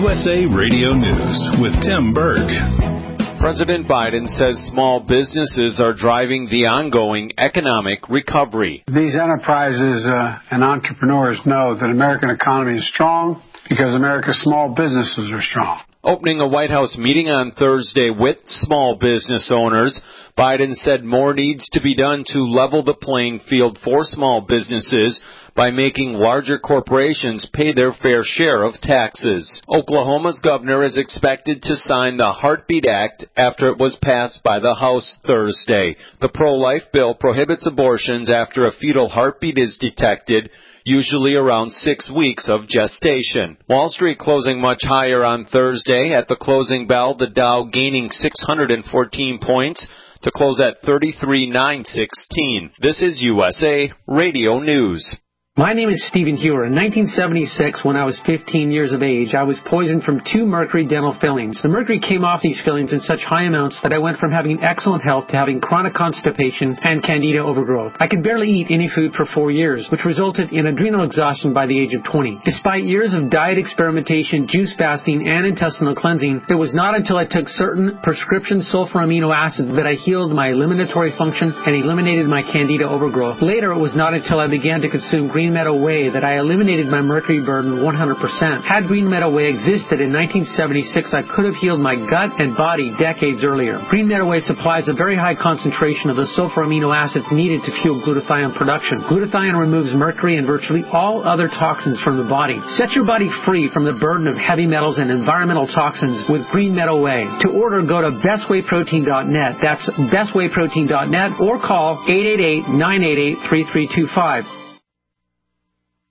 USA Radio News with Tim Berg. President Biden says small businesses are driving the ongoing economic recovery. These enterprises and entrepreneurs know that American economy is strong because America's small businesses are strong. Opening a White House meeting on Thursday with small business owners, Biden said more needs to be done to level the playing field for small businesses by making larger corporations pay their fair share of taxes. Oklahoma's governor is expected to sign the Heartbeat Act after it was passed by the House Thursday. The pro-life bill prohibits abortions after a fetal heartbeat is detected, usually around 6 weeks of gestation. Wall Street closing much higher on Thursday. At the closing bell, the Dow gaining 614 points to close at 33,916. This is USA Radio News. My name is Stephen Hewer. In 1976, when I was 15 years of age, I was poisoned from 2 mercury dental fillings. The mercury came off these fillings in such high amounts that I went from having excellent health to having chronic constipation and candida overgrowth. I could barely eat any food for 4 years, which resulted in adrenal exhaustion by the age of 20. Despite years of diet experimentation, juice fasting, and intestinal cleansing, it was not until I took certain prescription sulfur amino acids that I healed my eliminatory function and eliminated my candida overgrowth. Later, it was not until I began to consume Green Meadow Whey that I eliminated my mercury burden 100%. Had Green Meadow Whey existed in 1976, I could have healed my gut and body decades earlier. Green Meadow Whey supplies a very high concentration of the sulfur amino acids needed to fuel glutathione production. Glutathione removes mercury and virtually all other toxins from the body. Set your body free from the burden of heavy metals and environmental toxins with Green Meadow Whey. To order, go to bestwayprotein.net. That's bestwayprotein.net or call 888-988-3325.